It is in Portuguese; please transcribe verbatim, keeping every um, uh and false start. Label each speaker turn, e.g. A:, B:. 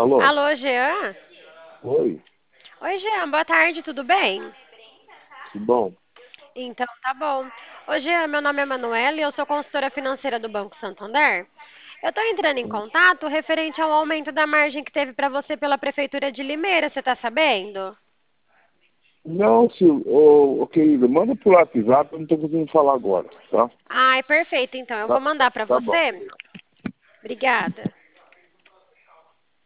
A: Alô?
B: Alô, Jean?
A: Oi?
B: Oi, Jean, boa tarde, tudo bem?
A: Tudo bom?
B: Então, tá bom. Ô, Jean, meu nome é Manuela e eu sou consultora financeira do Banco Santander. Eu tô entrando em
A: Hum.
B: contato referente ao aumento da margem que teve pra você pela Prefeitura de Limeira, você tá sabendo?
A: Não, Silvio, ô, ô, querido, manda pro WhatsApp, eu não tô conseguindo falar agora, tá?
B: Ai, perfeito, então. Eu vou
A: Tá,
B: mandar pra
A: tá bom.
B: você. Obrigada.